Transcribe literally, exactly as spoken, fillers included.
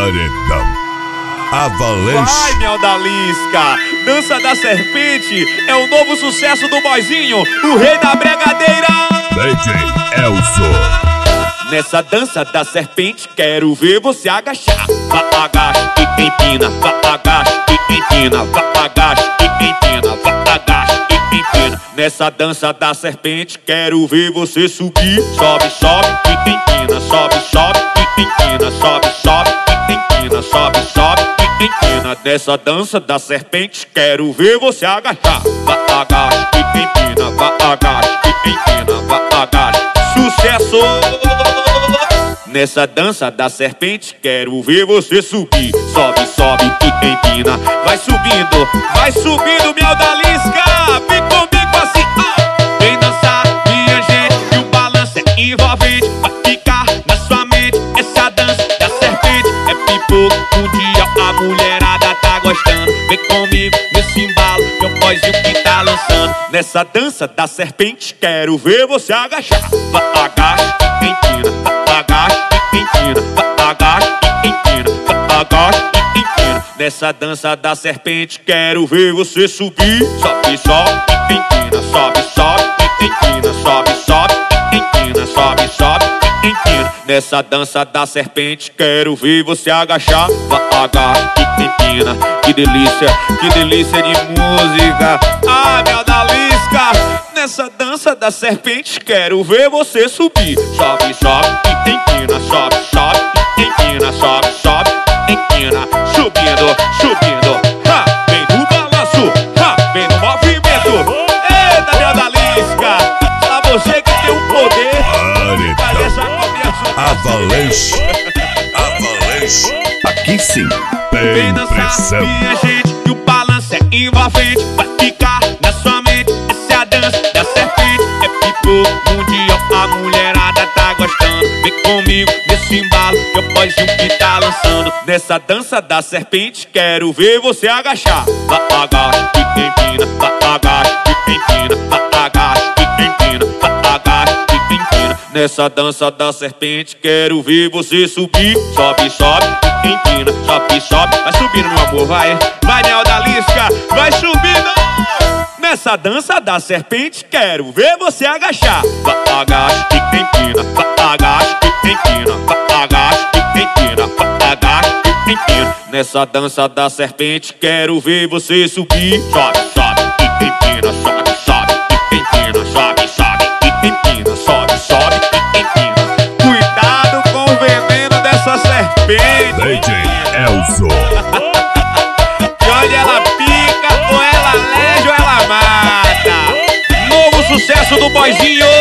Paredão. Avalanche. Vai, Mel da Lisca. Dança da Serpente é o novo sucesso do Boizinho, o rei da bregadeira. D J Elzo. Nessa dança da serpente quero ver você agachar. Vá, agacha e empina. Vá, agacha e empina. Vá, agacha e empina. Vá, agacha e empina. Nessa dança da serpente quero ver você subir. Sobe, sobe e empina. Sobe, sobe e empina. Sobe, sobe e empina. Sobe, sobe e empina. Nessa dança da serpente quero ver você agachar. Vá, agacha e empina. Vá, agacha e empina. Vá, agacha. Sucesso! Nessa dança da serpente quero ver você subir. Sobe, sobe e empina. Vai subindo, vai subindo, Mel da Lisca. Vem comigo assim, ah. Vem dançar, minha gente, e o balanço é envolvente. Vai ficar na sua mente essa dança da serpente. É pipoco, um dia a mulherada tá gostando. Vem comigo nesse embalo, meu boizinho que tá lançando. Nessa dança da serpente quero ver você agachar. Vai, agacha e empina. Vai, agacha e empina. Vai, agacha e empina. Vai, agacha e empina. Nessa dança da serpente quero ver você subir. Sobe, sobe e empina. Sobe, sobe e empina. Sobe, sobe e empina. Sobe, sobe e empina. Nessa dança da serpente quero ver você agachar. Vai, agacha e empina. Que delícia, que delícia de música. Ah, Mel da Lisca. Nessa dança da serpente quero ver você subir. Sobe, sobe e empina. Sobe, sobe e empina. Sobe, sobe e empina. Subindo, subindo. Ha, vem no balanço. Ha, vem no movimento. Eita, Mel da Lisca. Só você que tem o poder. Faz essa combinação. Avalanche. Avalanche. Aqui sim tem vem dançar, pressão. minha gente, e o balanço é envolvente. Vai ficar na sua mente. Essa é a dança da serpente. É pipoco, um dia a mulherada tá gostando. Vem comigo nesse embalo, que é o boizinho que tá lançando. Nessa dança da serpente quero ver você agachar. Vai, agacha e empina. Vai, agacha e empina. Vai, agacha e empina. Vai, agacha e empina. Nessa dança da serpente quero ver você subir. Sobe, sobe e empina. Sobe, sobe, vai subindo, meu amor, vai. Vai, Mel da Lisca, vai subindo. Nessa dança da serpente quero ver você agachar. Vai, agacha e empina. Vai, agacha e empina. Vai, agacha e empina. Vai, agacha e empina. Nessa dança da serpente quero ver você subir. Sobe, sobe e empina. Sobe, sobe e empina. Sobe, sobe e empina. Sobe, sobe e empina. Cuidado com o veneno dessa serpente. D J Elzo. De onde ela pica, ou ela lege ou ela mata. Novo sucesso do Boizinho.